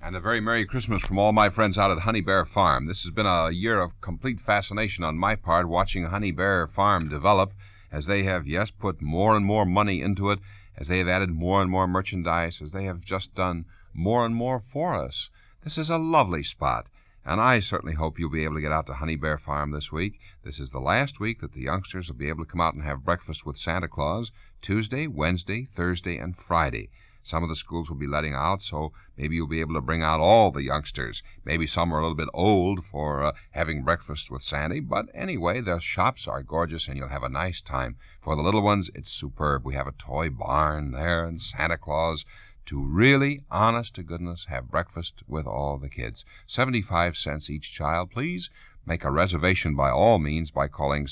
And a very Merry Christmas from all my friends out at Honey Bear Farm. This has been a year of complete fascination on my part watching Honey Bear Farm develop as they have, yes, put more and more money into it, as they have added more and more merchandise, as they have just done more and more for us. This is a lovely spot, and I certainly hope you'll be able to get out to Honey Bear Farm this week. This is the last week that the youngsters will be able to come out and have breakfast with Santa Claus, Tuesday, Wednesday, Thursday, and Friday. Some of the schools will be letting out, so maybe you'll be able to bring out all the youngsters. Maybe some are a little bit old for having breakfast with Santa, but anyway, the shops are gorgeous and you'll have a nice time. For the little ones, it's superb. We have a toy barn there and Santa Claus to really, honest to goodness, have breakfast with all the kids. 75 cents each child. Please make a reservation by all means by calling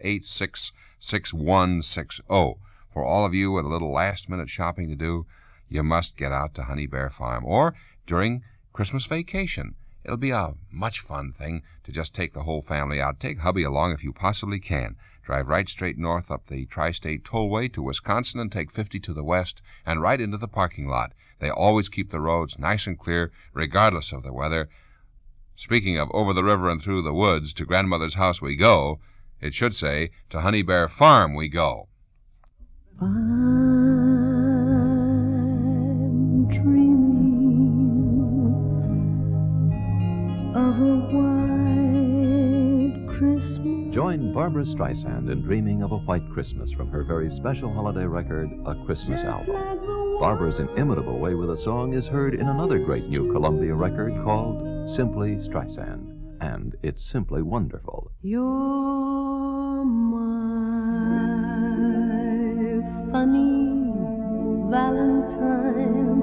686-6160. For all of you with a little last-minute shopping to do, you must get out to Honey Bear Farm, or during Christmas vacation. It'll be a much fun thing to just take the whole family out. Take hubby along if you possibly can. Drive right straight north up the Tri-State Tollway to Wisconsin and take 50 to the west and right into the parking lot. They always keep the roads nice and clear, regardless of the weather. Speaking of over the river and through the woods, to Grandmother's house we go, it should say, to Honey Bear Farm we go. Of a white Christmas. Join Barbra Streisand in dreaming of a white Christmas from her very special holiday record, A Christmas Album. Barbara's inimitable way with a song is heard in another great new Columbia record called Simply Streisand, and it's simply wonderful. You're my funny Valentine,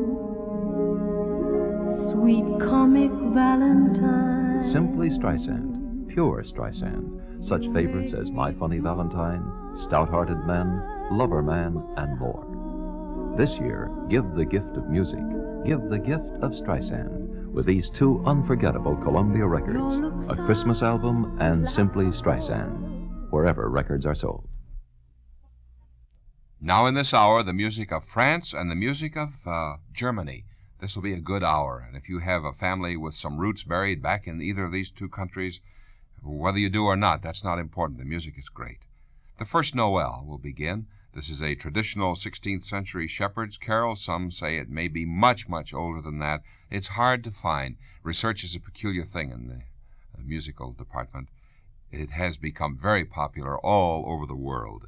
sweet comic Valentine. Simply Streisand, pure Streisand. Such favorites as My Funny Valentine, Stout-Hearted Man, Lover Man, and more. This year, give the gift of music. Give the gift of Streisand with these two unforgettable Columbia records, A Christmas Album and Simply Streisand, wherever records are sold. Now in this hour, the music of France and the music of Germany. This will be a good hour, and if you have a family with some roots buried back in either of these two countries, whether you do or not, that's not important. The music is great. The first Noel will begin. This is a traditional 16th century shepherd's carol. Some say it may be much, much older than that. It's hard to find. Research is a peculiar thing in the musical department. It has become very popular all over the world.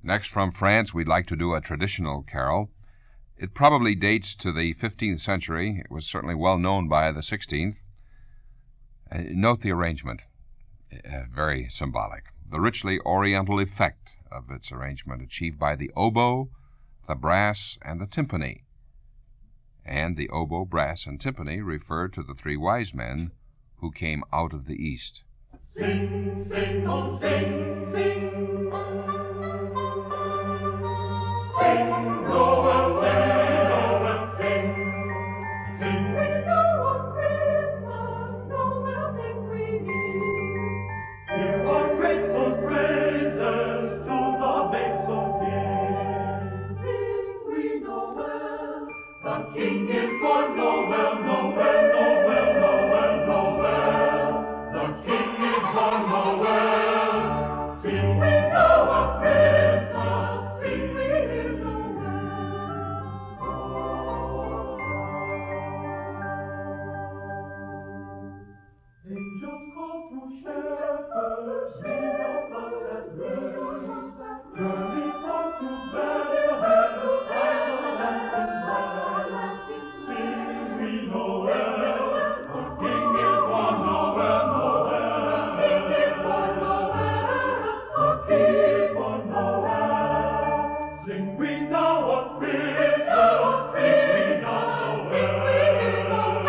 Next, from France, we'd like to do a traditional carol. It probably dates to the 15th century. It was certainly well known by the 16th. Note the arrangement. Very symbolic. The richly oriental effect of its arrangement achieved by the oboe, the brass, and the timpani. And the oboe, brass, and timpani refer to the three wise men who came out of the east. Sing, sing, oh sing, sing. Sing, Noel, sing, Noel, sing. Sing, we know of Christmas, Noel, sing we need. Here are grateful praises to the babe so dear. Sing, we Noel, the King is born, Noel, Noel, Noel, Noel, Noel. The King is born, Noel. Sing, we know of Christmas, sing, we hear Noel. Angels call to shepherds, leave your flocks and herds. Journey forth to Bethlehem, everlasting light. Sing we Noel, our King is born, Noel, Noel. The King is born, Noel, our King is born, Noel. Sing we now of Christmas, sing we now, sing we hear Noel.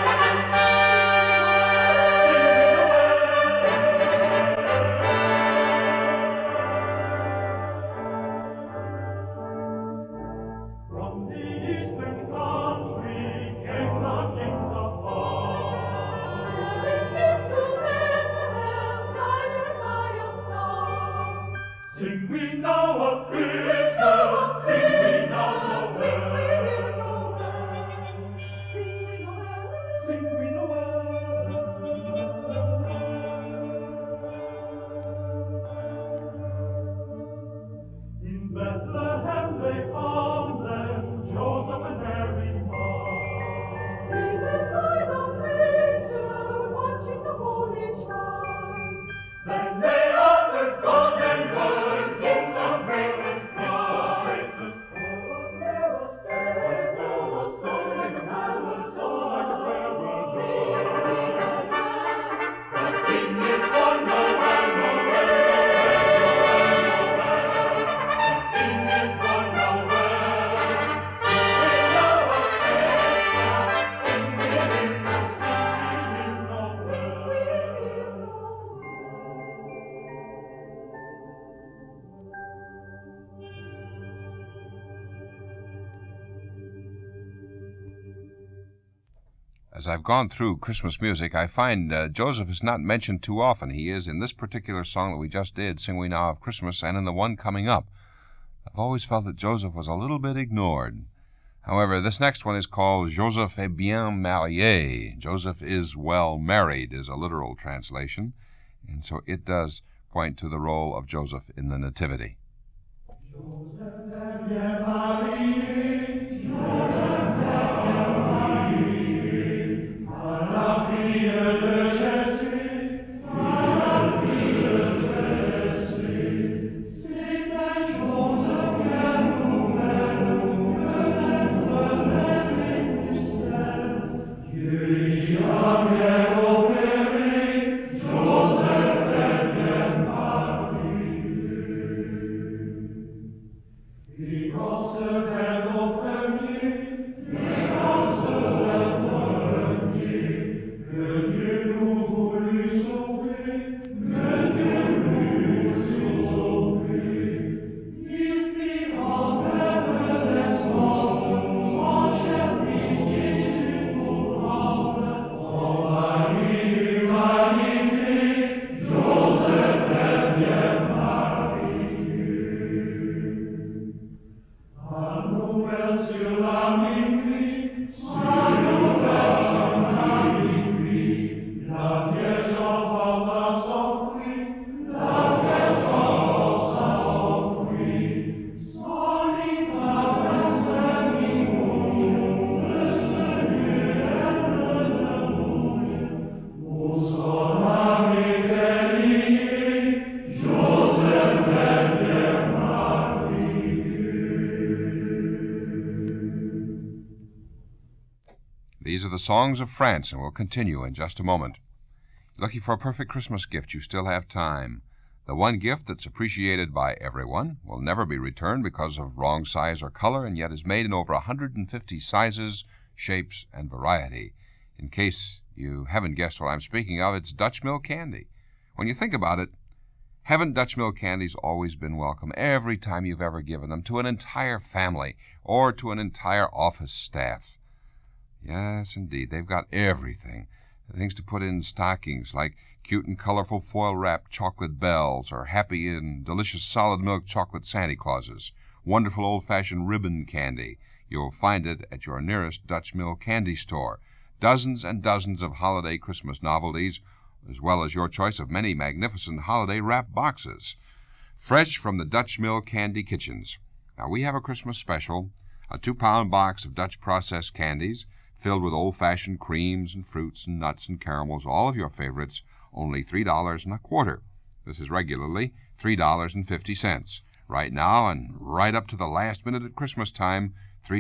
From the eastern country came the kings afar. Bringing gifts to Bethlehem, guided by a star. Sing we now of Christmas, sing we now of sing we hear Noel. Sing we Noel, sing we Noel. In Bethlehem they found them, Joseph and Mary Mark. Seated by the manger, watching the holy child. Then they offered gold and wine, gifts of greatest price. Was there a stare? There was so like a palace, so like a palace. The King is born, Noel, Noel, Noel, Noel. The King is born, Noel. Sing we now of Christmas, sing we hear Noel, sing we hear Noel. As I've gone through Christmas music, I find Joseph is not mentioned too often. He is in this particular song that we just did, Sing We Now of Christmas, and in the one coming up. I've always felt that Joseph was a little bit ignored. However, this next one is called Joseph est bien marié. Joseph is well married is a literal translation, and so it does point to the role of Joseph in the Nativity. These are the songs of France, and we'll continue in just a moment. Looking for a perfect Christmas gift, you still have time. The one gift that's appreciated by everyone, will never be returned because of wrong size or color, and yet is made in over 150 sizes, shapes, and variety. In case you haven't guessed what I'm speaking of, it's Dutch Mill candy. When you think about it, haven't Dutch Mill candies always been welcome every time you've ever given them to an entire family or to an entire office staff? Yes, indeed, they've got everything. Things to put in stockings, like cute and colorful foil-wrapped chocolate bells or happy and delicious solid milk chocolate Santa Clauses, wonderful old-fashioned ribbon candy. You'll find it at your nearest Dutch Mill candy store. Dozens and dozens of holiday Christmas novelties, as well as your choice of many magnificent holiday wrap boxes. Fresh from the Dutch Mill Candy Kitchens. Now, we have a Christmas special, a 2-pound box of Dutch processed candies, filled with old-fashioned creams and fruits and nuts and caramels, all of your favorites, only $3.25. This is regularly $3.50. Right now, and right up to the last minute at Christmas time,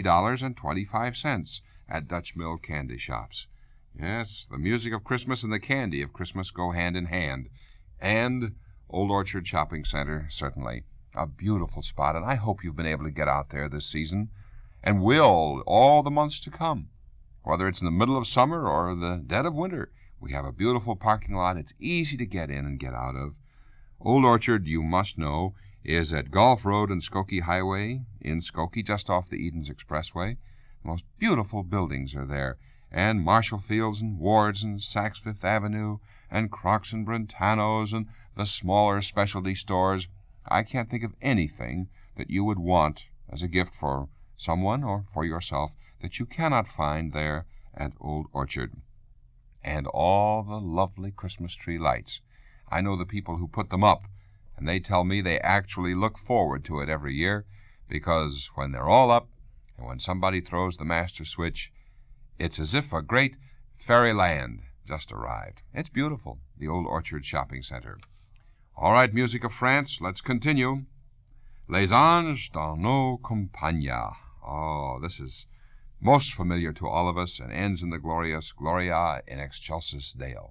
$3.25 at Dutch Mill candy shops. Yes, the music of Christmas and the candy of Christmas go hand in hand. And Old Orchard Shopping Center, certainly. A beautiful spot, and I hope you've been able to get out there this season, and will all the months to come. Whether it's in the middle of summer or the dead of winter, we have a beautiful parking lot. It's easy to get in and get out of. Old Orchard, you must know, is at Gulf Road and Skokie Highway in Skokie, just off the Edens Expressway. The most beautiful buildings are there, and Marshall Fields and Ward's and Saks Fifth Avenue and Crocs and Brentano's and the smaller specialty stores. I can't think of anything that you would want as a gift for someone or for yourself that you cannot find there at Old Orchard. And all the lovely Christmas tree lights. I know the people who put them up, and they tell me they actually look forward to it every year, because when they're all up and when somebody throws the master switch, it's as if a great fairyland just arrived. It's beautiful, the Old Orchard Shopping Center. All right, music of France, let's continue. Les Anges dans nos campagnes. Oh, this is most familiar to all of us and ends in the glorious Gloria in Excelsis Deo.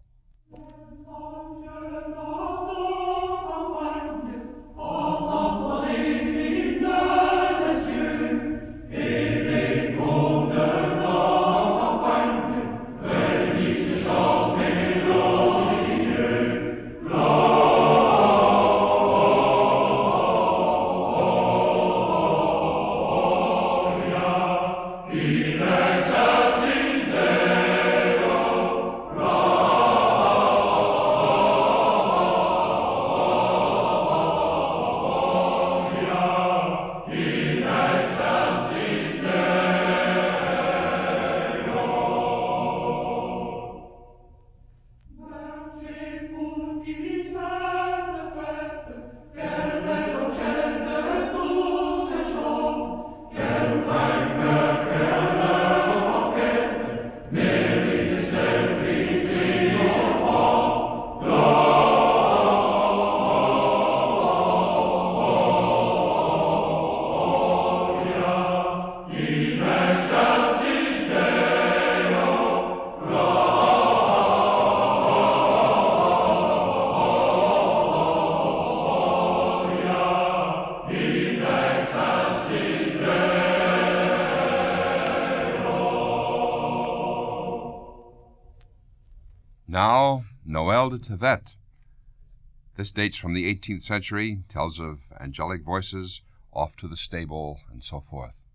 Now, Noël de Tevet. This dates from the 18th century, tells of angelic voices, off to the stable, and so forth.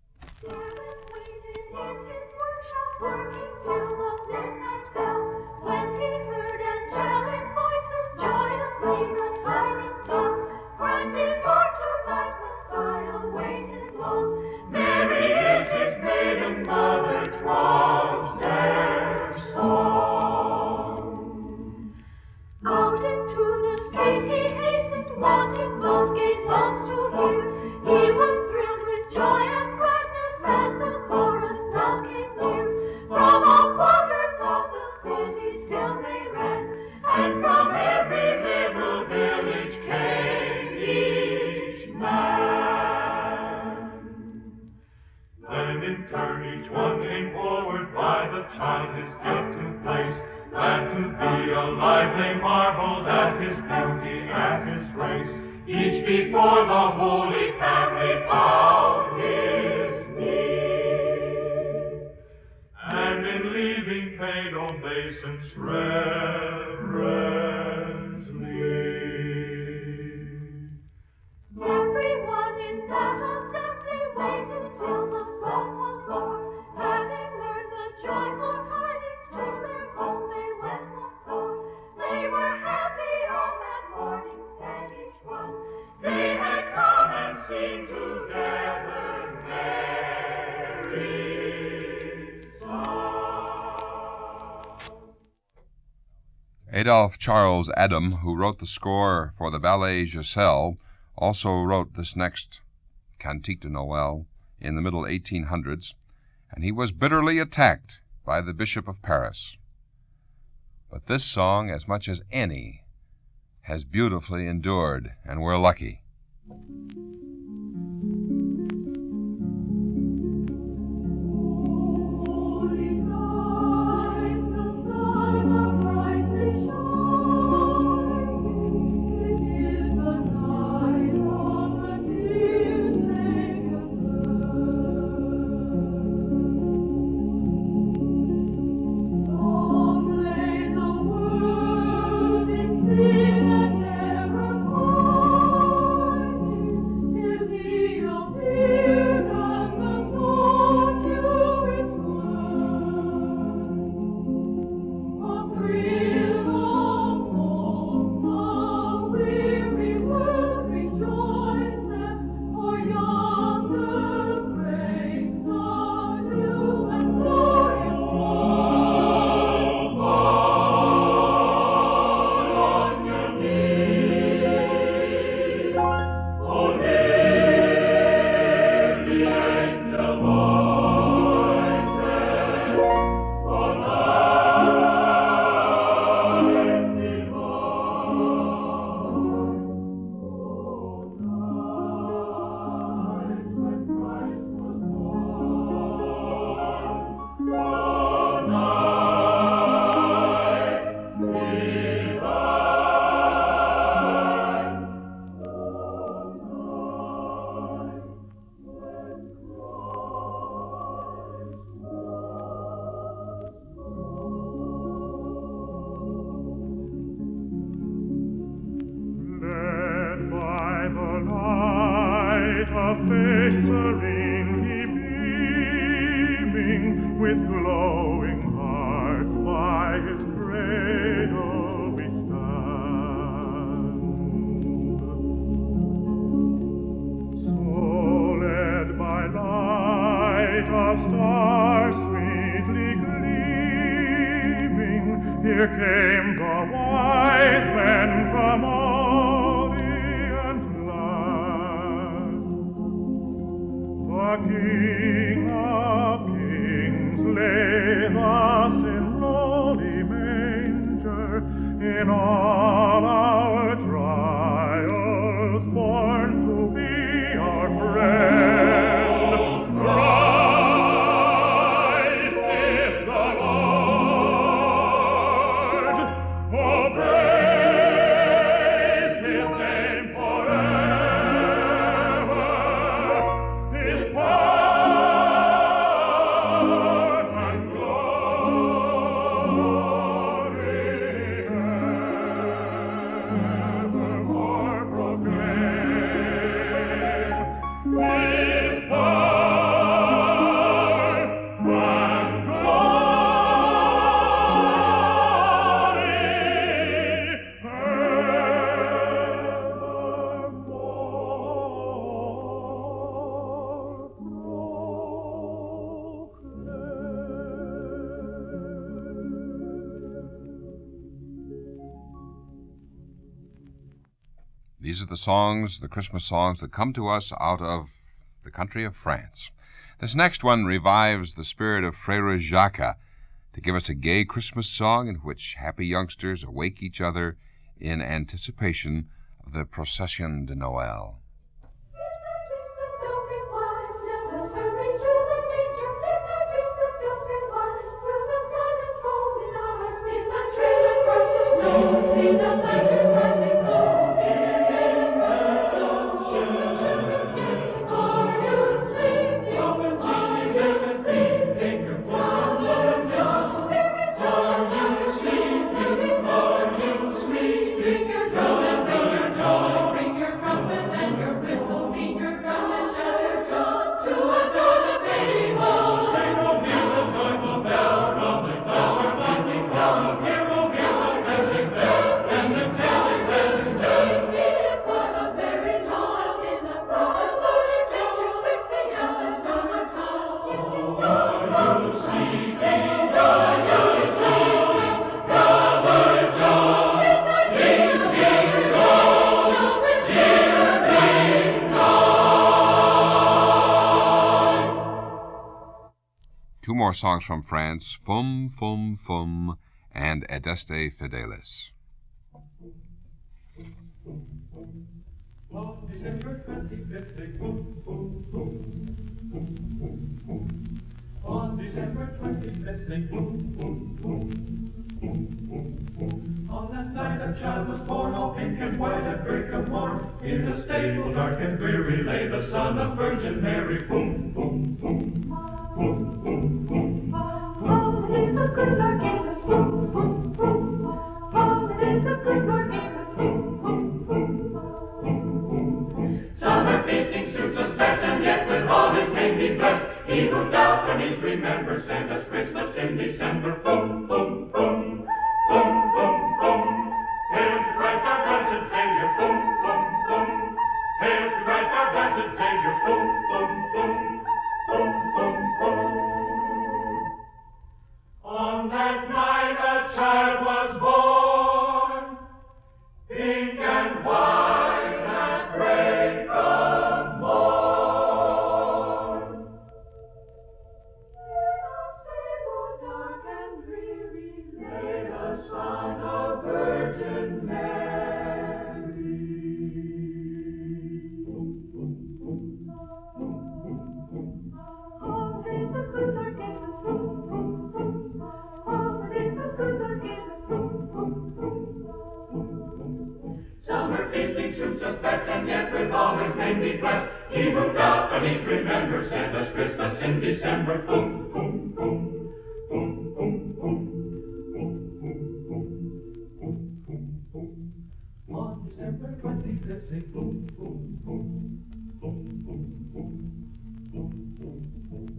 Wanting those gay songs to hear, he was thrilled with joy and gladness as the chorus now came near. From all quarters of the city turn, each one came forward by the child his gift to place. Glad to be alive, they marveled at his beauty and his grace. Each before the Holy Family bowed his knee, and in leaving paid obeisance reverently. Everyone in that assembly waited till the song was o'er. Having heard the joyful tidings, to their home they went once more. They were happy on that morning, said each one. They had come and seen together merry song. Adolphe Charles Adam, who wrote the score for the ballet Giselle, also wrote this next Cantique de Noël in the middle 1800s, and he was bitterly attacked by the Bishop of Paris. But this song, as much as any, has beautifully endured, and we're lucky. Here came the wise men from Orient land. The King of Kings lay thus in lowly manger, in all our trials born to be our friend. Christ is the Lord. Oh, praise his name forever. His power and glory evermore proclaim. His power and glory These are the songs, the Christmas songs, that come to us out of the country of France. This next one revives the spirit of Frère Jacques to give us a gay Christmas song in which happy youngsters awake each other in anticipation of the Procession de Noël. Let us hurry to the manger. Two more songs from France, Fum, Fum, Fum, and Adeste Fidelis. On December 25th, say boom, boom, boom. On December 25th, say boom, boom, boom. On that night a child was born, all pink and white at break of morn. In a stable dark and dreary lay the son of Virgin Mary. Boom, boom, boom. Boom, boom, boom. Oh, the days the good Lord gave us. Boom, boom, boom. Oh, the days the good Lord gave us. Boom, boom, boom. Summer feasting suits us best, and yet with all his name be blessed. He who doth on each remember send us Christmas in December. Boom, boom, boom. Boom, boom, boom. Hail to Christ our blessed Savior. Boom, boom, boom. Hail to Christ our blessed Savior. Boom, boom, boom. Boom, boom, boom. On that night a child was born, pink and white at break of morn. In a stable dark and dreary lay The Son of Virgin Mary. all the days the good Lord gave us. Boom, boom, boom. All the days the good Lord gave us. Boom, boom, boom. Summer feasting suits us best, and yet with all his name be blessed. He who doth on each remember send us Christmas in December. Boom, boom, boom. Boom, boom, boom. Boom, boom, boom. Boom, boom, boom. On December 25th, say boom, boom, boom. Boom, boom, boom. Boom, boom, boom.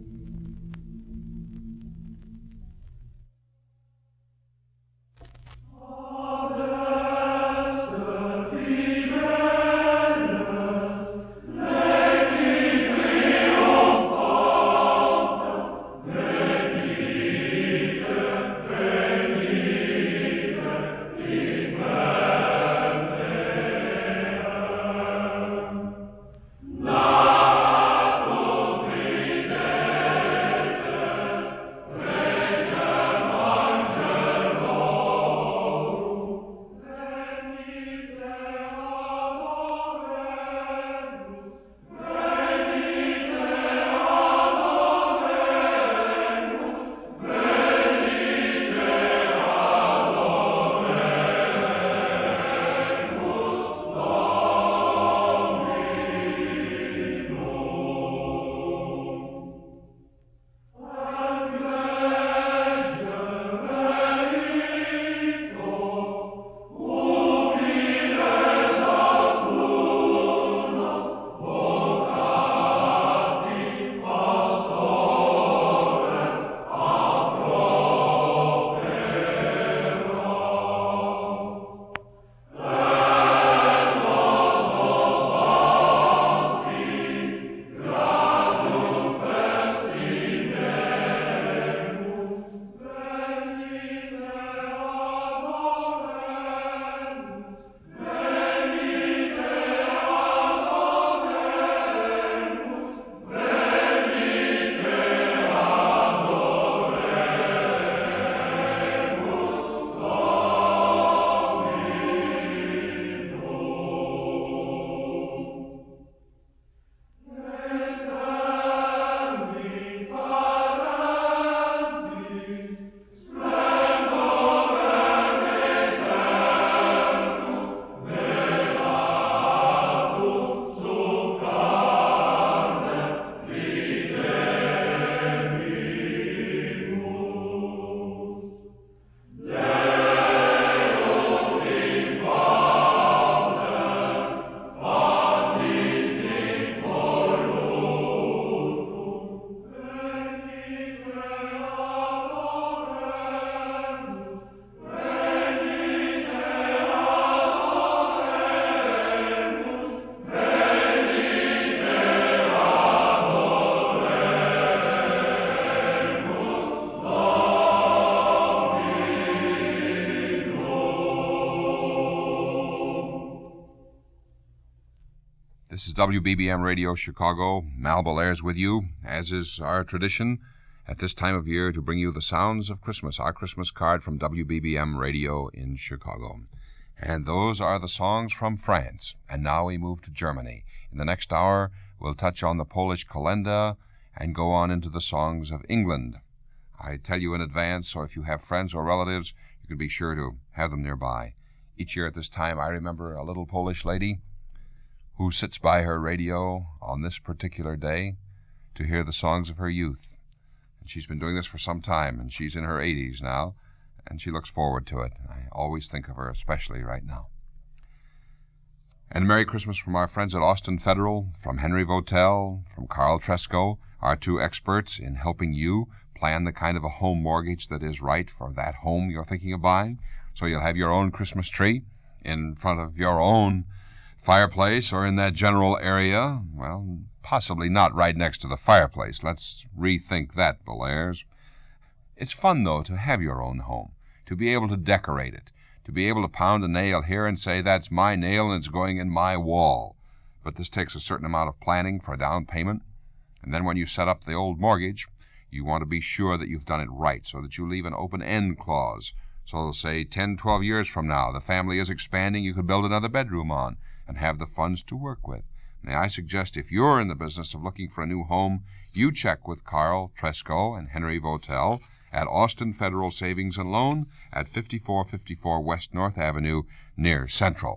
This is WBBM Radio Chicago. Mal Belair's with you, as is our tradition. at this time of year to bring you the sounds of Christmas, our Christmas card from WBBM Radio in Chicago. And those are the songs from France. And now we move to Germany. In the next hour, we'll touch on the Polish Kolenda and go on into the songs of England. I tell you in advance, so if you have friends or relatives, you can be sure to have them nearby. Each year at this time, I remember a little Polish lady who sits by her radio on this particular day to hear the songs of her youth. And she's been doing this for some time, and she's in her 80s now, and she looks forward to it. I always think of her, especially right now. And Merry Christmas from our friends at Austin Federal, from Henry Votel, from Carl Tresco, our two experts in helping you plan the kind of a home mortgage that is right for that home you're thinking of buying, so you'll have your own Christmas tree in front of your own fireplace or in that general area. Well, possibly not right next to the fireplace. Let's rethink that, Belaires. It's fun, though, to have your own home, to be able to decorate it, to be able to pound a nail here and say, that's my nail and it's going in my wall. But this takes a certain amount of planning for a down payment. And then when you set up the old mortgage, you want to be sure that you've done it right, so that you leave an open-end clause. So they'll say 10, 12 years from now, the family is expanding, you could build another bedroom on and have the funds to work with. May I suggest, if you're in the business of looking for a new home, you check with Carl Tresco and Henry Votel at Austin Federal Savings and Loan at 5454 West North Avenue near Central.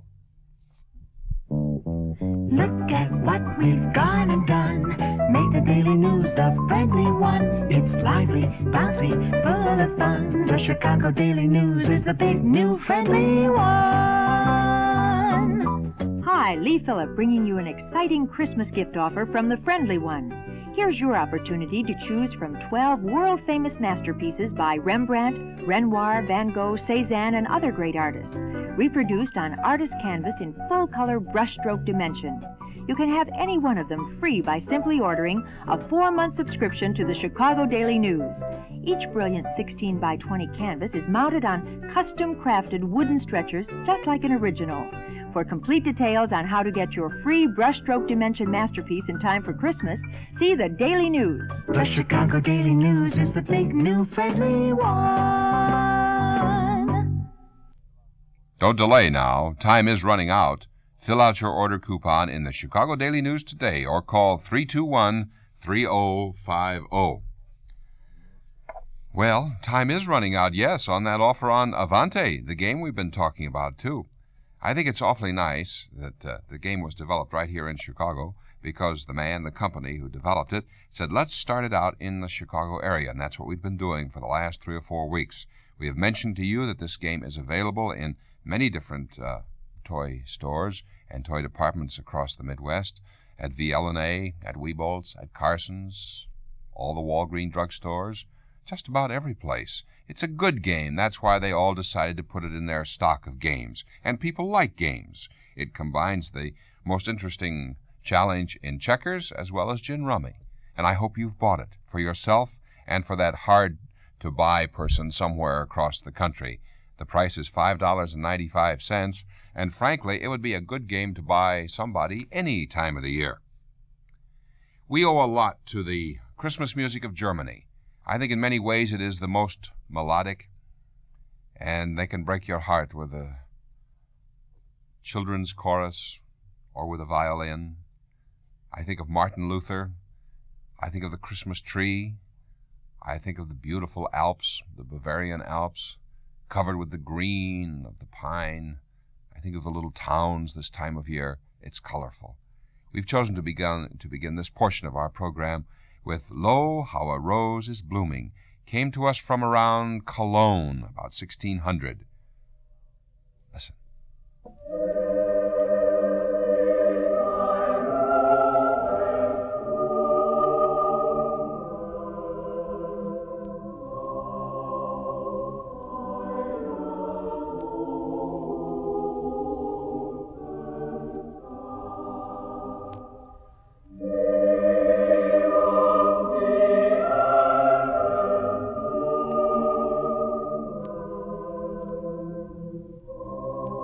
Look at what we've gone and done. Make the Daily News the friendly one. It's lively, bouncy, full of fun. The Chicago Daily News is the big new friendly one. Hi, Lee Phillip bringing you an exciting Christmas gift offer from the Friendly One. Here's your opportunity to choose from 12 world-famous masterpieces by Rembrandt, Renoir, Van Gogh, Cézanne, and other great artists, reproduced on artist canvas in full-color brushstroke dimension. You can have any one of them free by simply ordering a 4-month subscription to the Chicago Daily News. Each brilliant 16 by 20 canvas is mounted on custom-crafted wooden stretchers just like an original. For complete details on how to get your free brushstroke dimension masterpiece in time for Christmas, see the Daily News. The Chicago Daily News is the big new friendly one. Don't delay now. Time is running out. Fill out your order coupon in the Chicago Daily News today or call 321-3050. Well, time is running out, yes, on that offer on Avante, the game we've been talking about, too. I think it's awfully nice that the game was developed right here in Chicago because the company who developed it, said, let's start it out in the Chicago area, and that's what we've been doing for the last 3 or 4 weeks. We have mentioned to you that this game is available in many different toy stores and toy departments across the Midwest, at VLNA, at Weebolt's, at Carson's, all the Walgreen drugstores, just about every place. It's a good game. That's why they all decided to put it in their stock of games. And people like games. It combines the most interesting challenge in checkers as well as gin rummy. And I hope you've bought it for yourself and for that hard-to-buy person somewhere across the country. The price is $5.95, and frankly, it would be a good game to buy somebody any time of the year. We owe a lot to the Christmas music of Germany. I think in many ways it is the most melodic, and they can break your heart with a children's chorus or with a violin. I think of Martin Luther. I think of the Christmas tree. I think of the beautiful Alps, the Bavarian Alps, covered with the green of the pine. I think of the little towns this time of year. It's colorful. We've chosen to begin this portion of our program with Lo, How a Rose is Blooming. Came to us from around Cologne, about 1600. Listen. Oh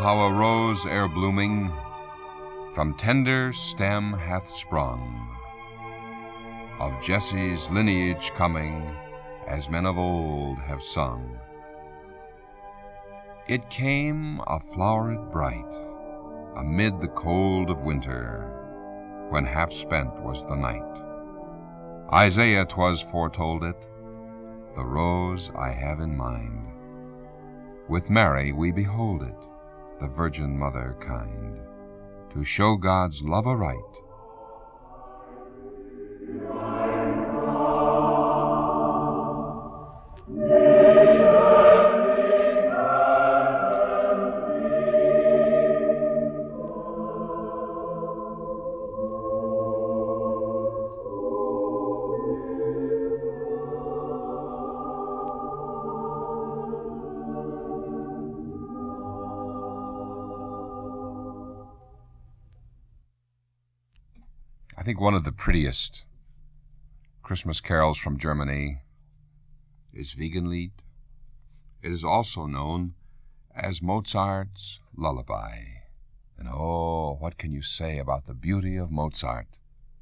how a rose ere blooming from tender stem hath sprung, of Jesse's lineage coming, as men of old have sung. It came a floweret bright, amid the cold of winter, when half spent was the night. Isaiah 'twas foretold it, the rose I have in mind. With Mary we behold it, the Virgin Mother kind, to show God's love aright. I think one of the prettiest Christmas carols from Germany is Wiegenlied. It is also known as Mozart's Lullaby. And oh, what can you say about the beauty of Mozart?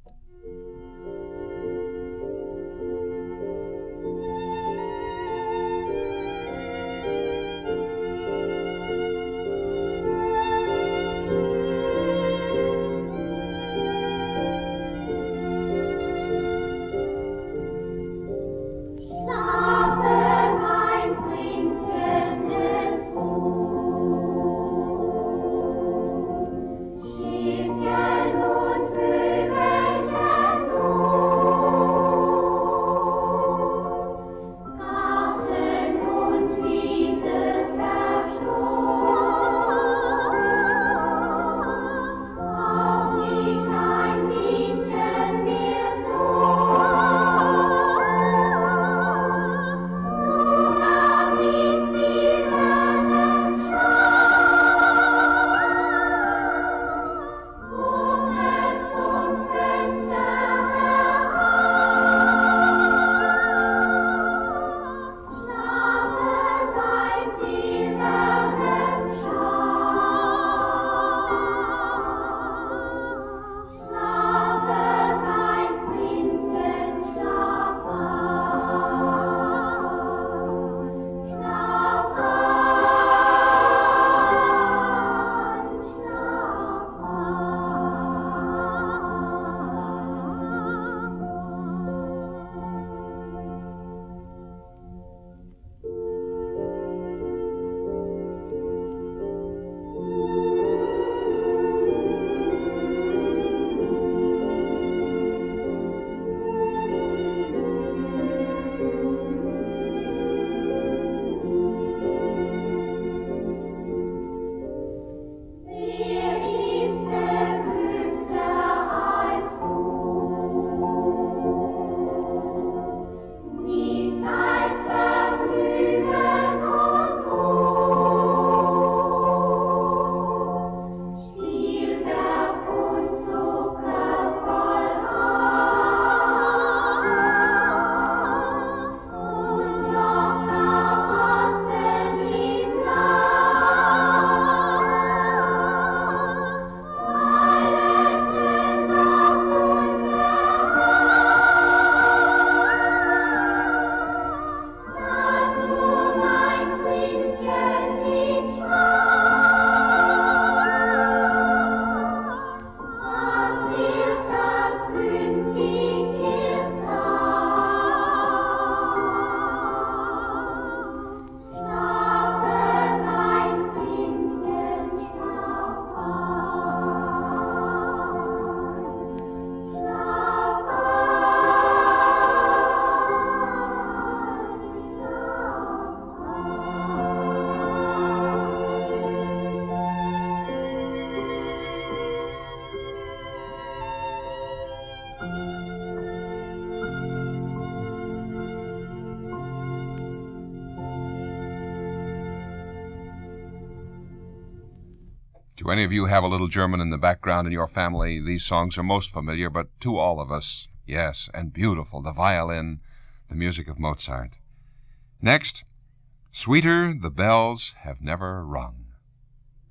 To any of you who have a little German in the background in your family, these songs are most familiar, but to all of us, yes, and beautiful, the violin, the music of Mozart. Next, Sweeter the Bells Have Never Rung.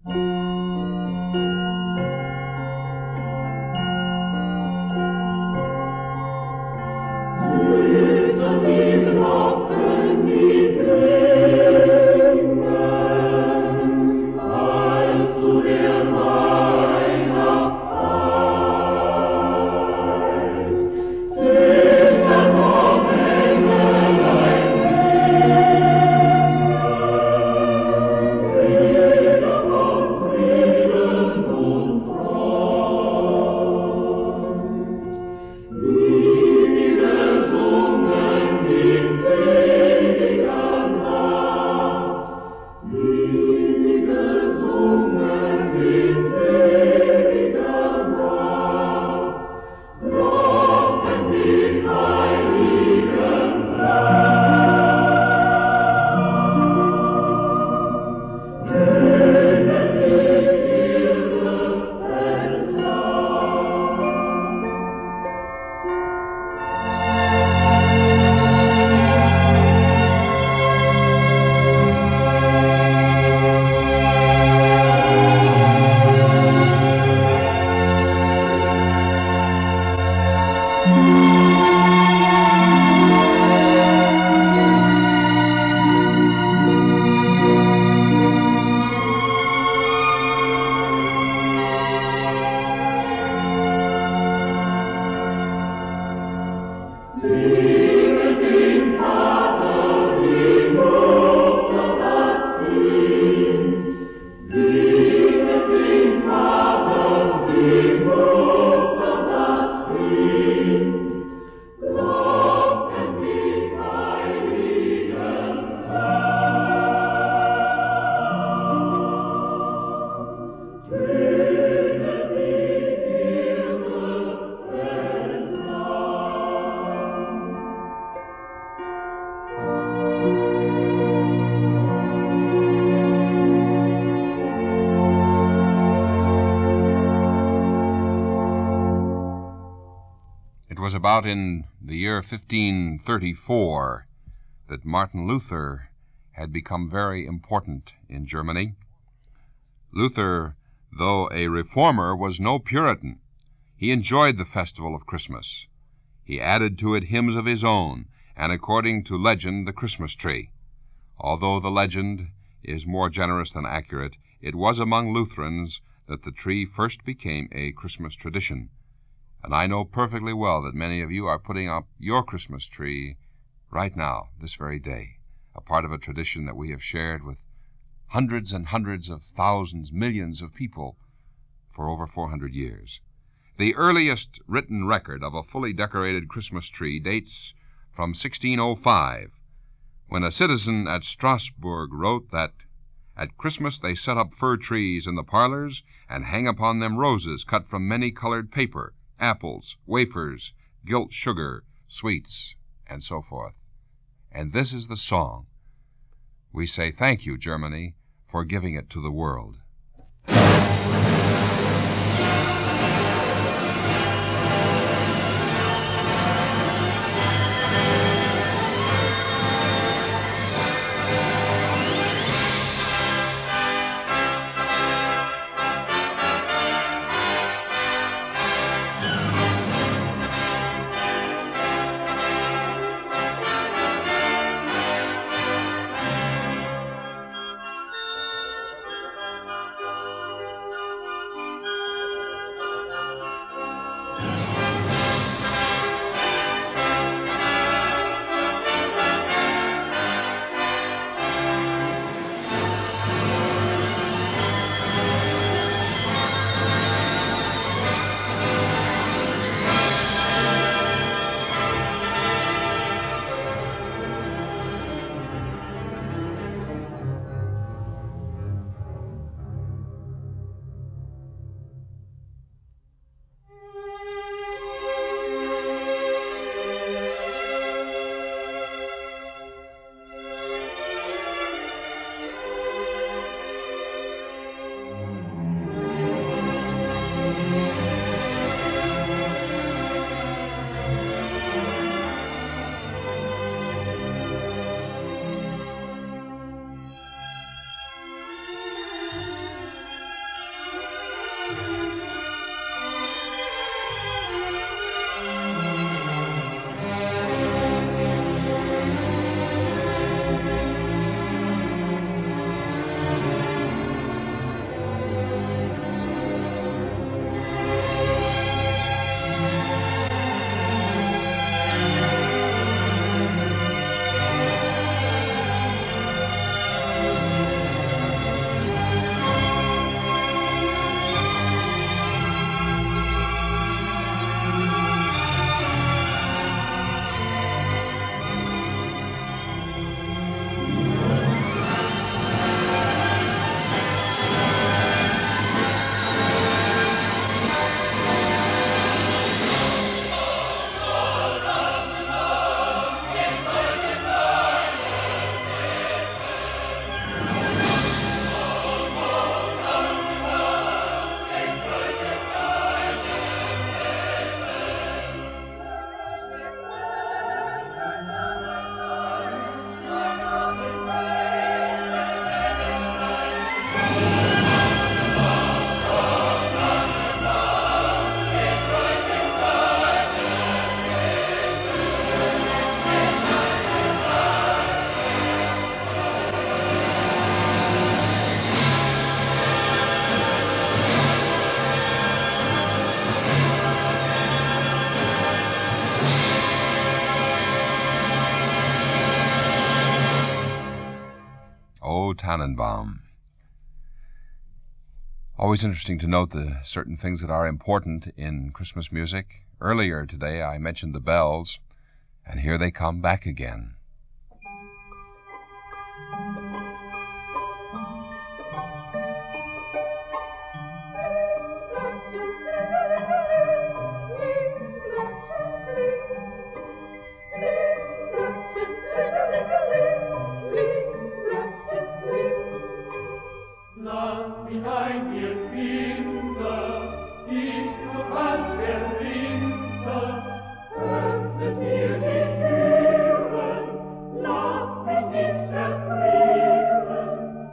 It was about in the year 1534 that Martin Luther had become very important in Germany. Luther, though a reformer, was no Puritan. He enjoyed the festival of Christmas. He added to it hymns of his own, and according to legend, the Christmas tree. Although the legend is more generous than accurate, it was among Lutherans that the tree first became a Christmas tradition. And I know perfectly well that many of you are putting up your Christmas tree right now, this very day, a part of a tradition that we have shared with hundreds and hundreds of thousands, millions of people for over 400 years. The earliest written record of a fully decorated Christmas tree dates from 1605, when a citizen at Strasbourg wrote that at Christmas they set up fir trees in the parlors and hang upon them roses cut from many-colored paper, apples, wafers, gilt sugar, sweets, and so forth. And this is the song. We say thank you, Germany, for giving it to the world. O Tannenbaum. Always interesting to note the certain things that are important in Christmas music. Earlier today I mentioned the bells, and here they come back again. Lasst mich ein, ihr Kinder, ist so kalt der Winter, öffnet mir die Türen, lasst mich nicht erfrieren.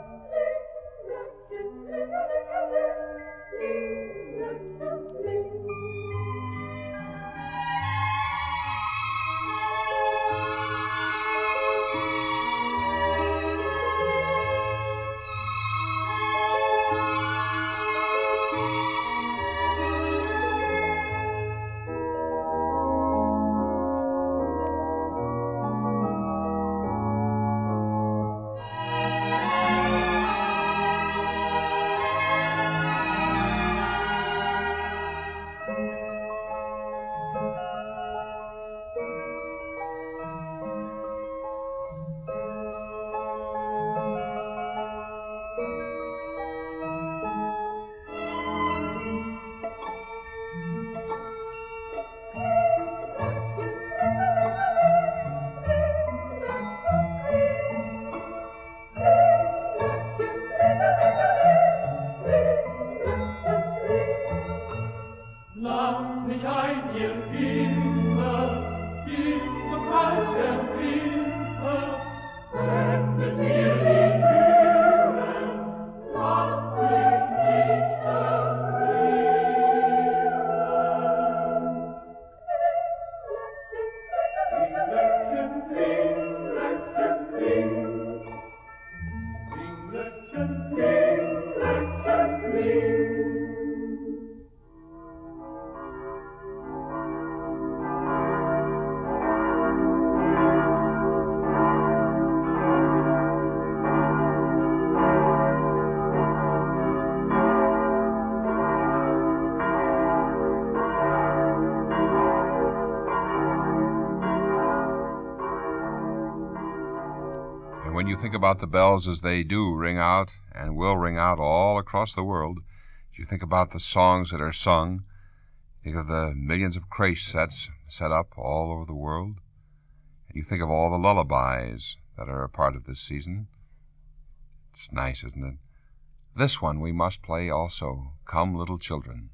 Lasst mich ein, ihr Kinder, ist so kalt der Winter, öffnet mir die Türen, lasst mich nicht erfrieren. Klinglöckchen, kling, Klinglöckchen, Klinglöckchen, kling. And when you think about the bells as they do ring out and will ring out all across the world, you think about the songs that are sung, think of the millions of creche sets set up all over the world, and you think of all the lullabies that are a part of this season. It's nice, isn't it? This one we must play also, Come Little Children.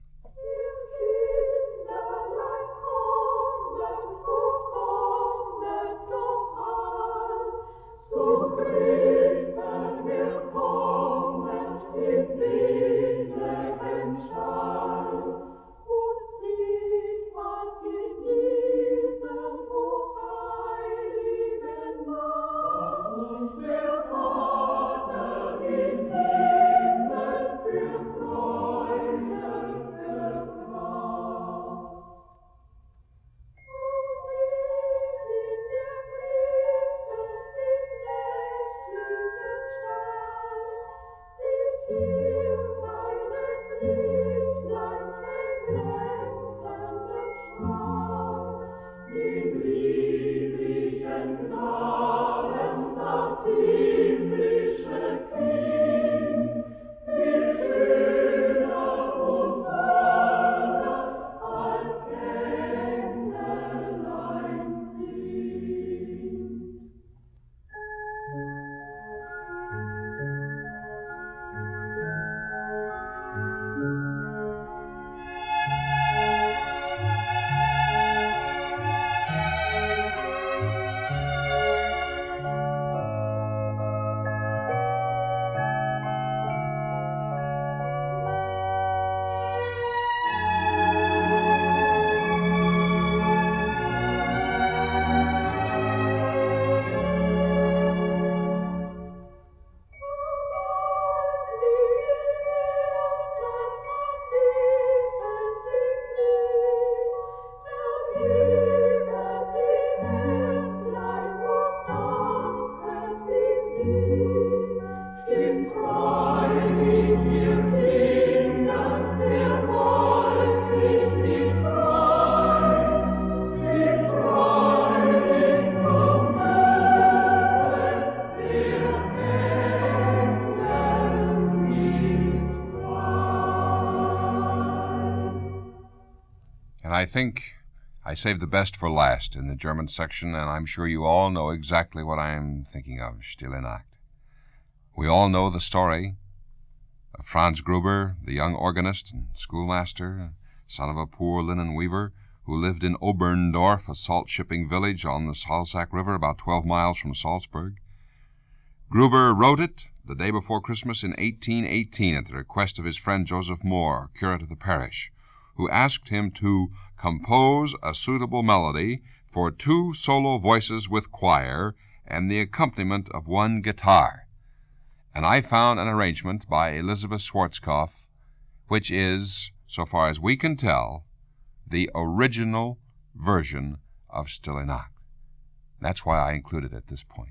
I think I saved the best for last in the German section, and I'm sure you all know exactly what I'm thinking of, Stille Nacht. We all know the story of Franz Gruber, the young organist and schoolmaster, son of a poor linen weaver, who lived in Oberndorf, a salt-shipping village on the Salzach River about 12 miles from Salzburg. Gruber wrote it the day before Christmas in 1818 at the request of his friend Joseph Moore, curate of the parish, who asked him to compose a suitable melody for 2 solo voices with choir and the accompaniment of 1 guitar. And I found an arrangement by Elizabeth Schwarzkopf, which is, so far as we can tell, the original version of Stille Nacht. That's why I included it at this point.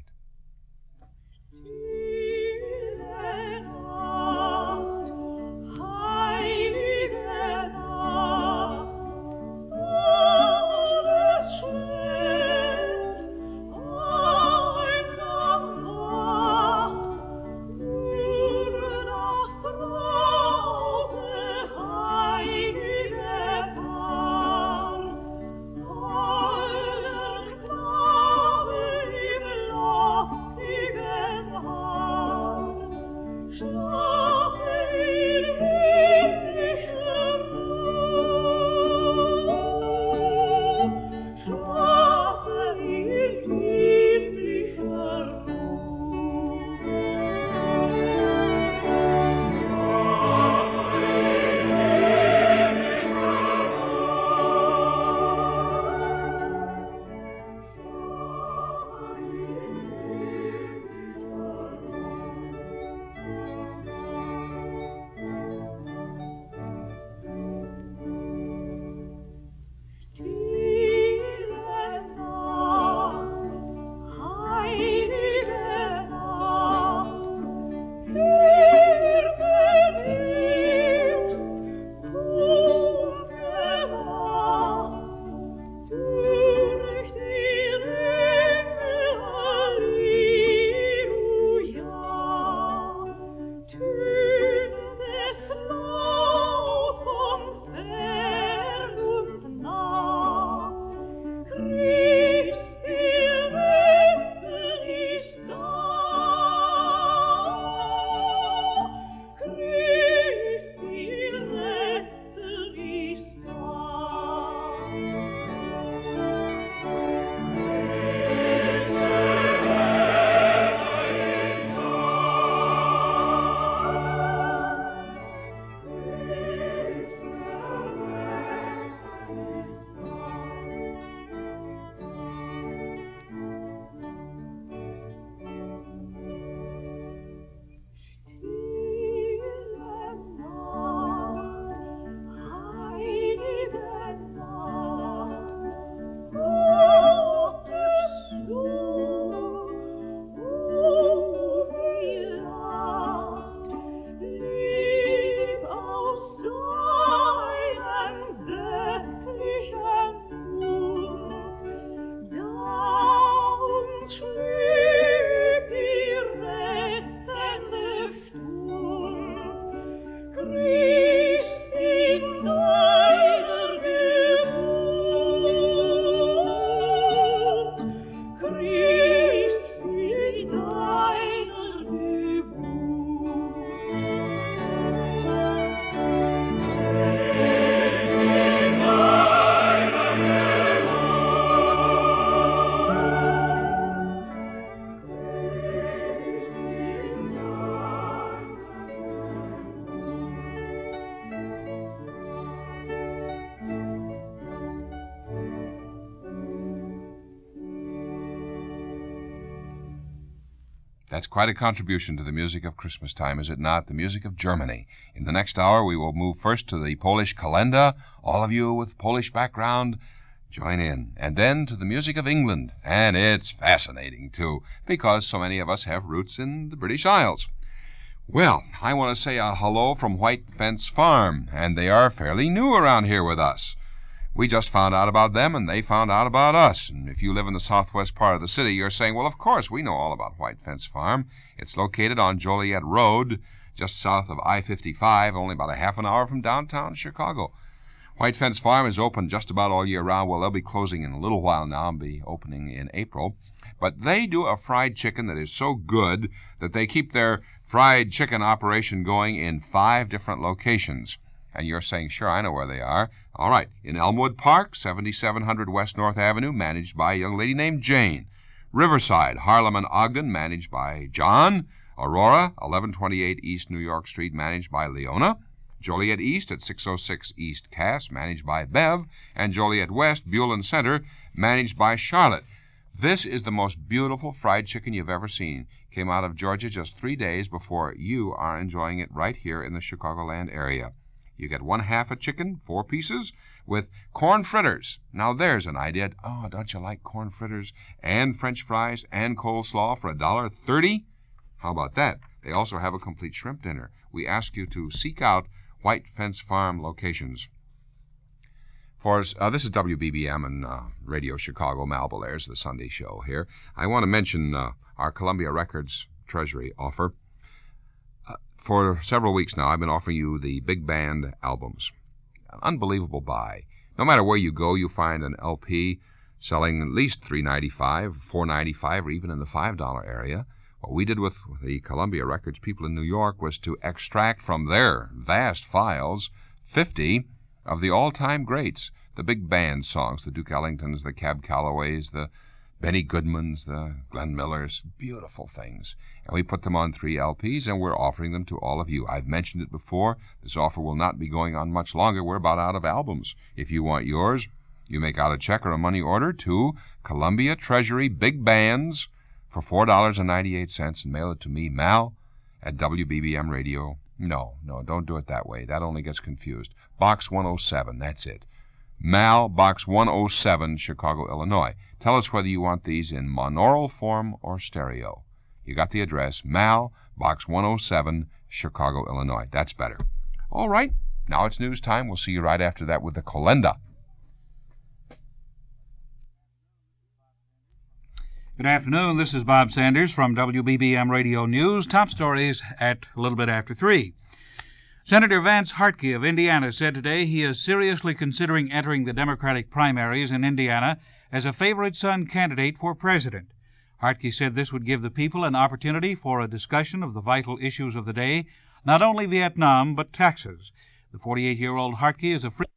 That's quite a contribution to the music of Christmas time, is it not? The music of Germany. In the next hour, we will move first to the Polish Kalenda. All of you with Polish background, join in. And then to the music of England. And it's fascinating, too, because so many of us have roots in the British Isles. Well, I want to say a hello from White Fence Farm, and they are fairly new around here with us. We just found out about them, and they found out about us. And if you live in the southwest part of the city, you're saying, well, of course, we know all about White Fence Farm. It's located on Joliet Road, just south of I-55, only about a half an hour from downtown Chicago. White Fence Farm is open just about all year round. Well, they'll be closing in a little while now and be opening in April. But they do a fried chicken that is so good that they keep their fried chicken operation going in 5 different locations. And you're saying, sure, I know where they are. All right, in Elmwood Park, 7700 West North Avenue, managed by a young lady named Jane. Riverside, Harlem and Ogden, managed by John. Aurora, 1128 East New York Street, managed by Leona. Joliet East at 606 East Cass, managed by Bev. And Joliet West, Buellin Center, managed by Charlotte. This is the most beautiful fried chicken you've ever seen. Came out of Georgia just 3 days before you are enjoying it right here in the Chicagoland area. You get 1/2 a chicken, 4 pieces, with corn fritters. Now there's an idea. Oh, don't you like corn fritters and French fries and coleslaw for $1.30? How about that? They also have a complete shrimp dinner. We ask you to seek out White Fence Farm locations. This is WBBM and Radio Chicago. Mal Belair's the Sunday show here. I want to mention our Columbia Records Treasury offer. For several weeks now, I've been offering you the big band albums. An unbelievable buy. No matter where you go, you find an LP selling at least $3.95, $4.95, or even in the $5 area. What we did with the Columbia Records people in New York was to extract from their vast files 50 of the all-time greats, the big band songs, the Duke Ellingtons, the Cab Callaways, the Benny Goodmans, the Glenn Millers, beautiful things. And we put them on 3 LPs, and we're offering them to all of you. I've mentioned it before. This offer will not be going on much longer. We're about out of albums. If you want yours, you make out a check or a money order to Columbia Treasury Big Bands for $4.98 and mail it to me, Mal, at WBBM Radio. No, don't do it that way. That only gets confused. Box 107, that's it. Mal, Box 107, Chicago, Illinois. Tell us whether you want these in monaural form or stereo. You got the address, Mal, Box 107, Chicago, Illinois. That's better. All right, now it's news time. We'll see you right after that with the Kolenda. Good afternoon. This is Bob Sanders from WBBM Radio News. Top stories at a little bit after 3. Senator Vance Hartke of Indiana said today he is seriously considering entering the Democratic primaries in Indiana as a favorite son candidate for president. Hartke said this would give the people an opportunity for a discussion of the vital issues of the day, not only Vietnam, but taxes. The 48-year-old Hartke is a free